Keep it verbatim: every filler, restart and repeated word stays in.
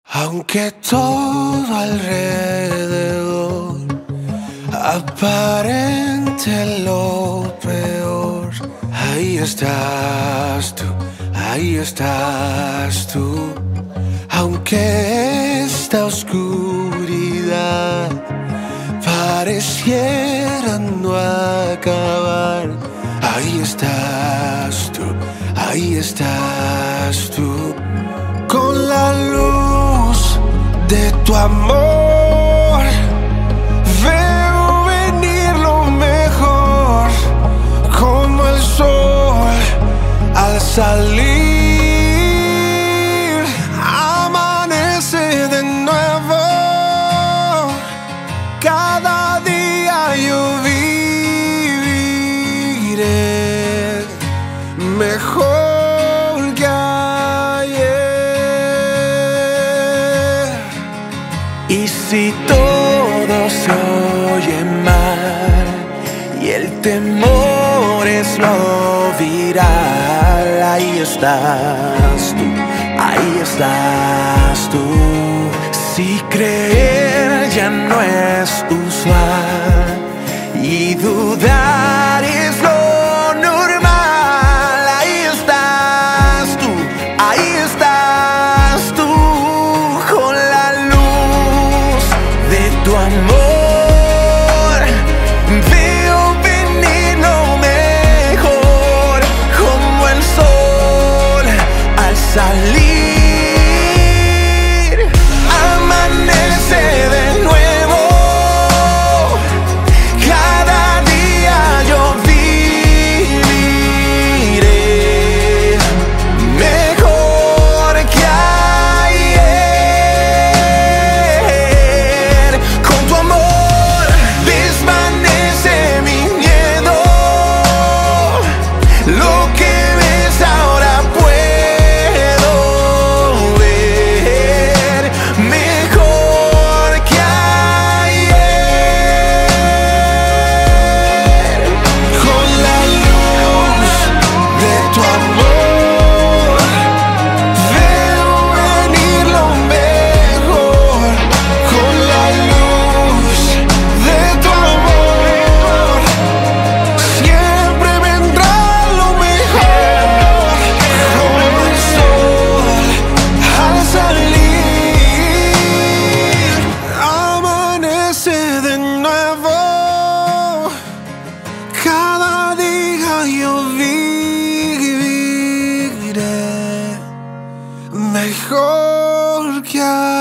Aunque todo alrededor aparente lo peor, ahí estás tú, ahí estás tú. Aunque esta oscuridad pareciera no acabar, ahí estás tú, ahí estás tú. Con la luz de tu amor veo venir lo mejor, como el sol al salir. Amanece de nuevo, cada día yo viviré mejor que ayer. Y si todo se oye mal y el temor es lo viral, ahí estás tú, ahí estás tú. Si creer ya no es usual y dudar es lo normal, ahí estás tú, ahí estás tú. Con la luz de tu amor veo venir lo mejor, como el sol al salir. Amanece de nuevo, cada día yo viviré mejor que ayer. Con tu amor desvanece mi miedo, lo que ves ahora puedo ver mejor que ayer. Con la luz de tu amor veo venir lo mejor, con la luz de tu amor siempre vendrá lo mejor, como el sol al salir. Amanece de nuevo, cada día yo viviré mejor que ayer.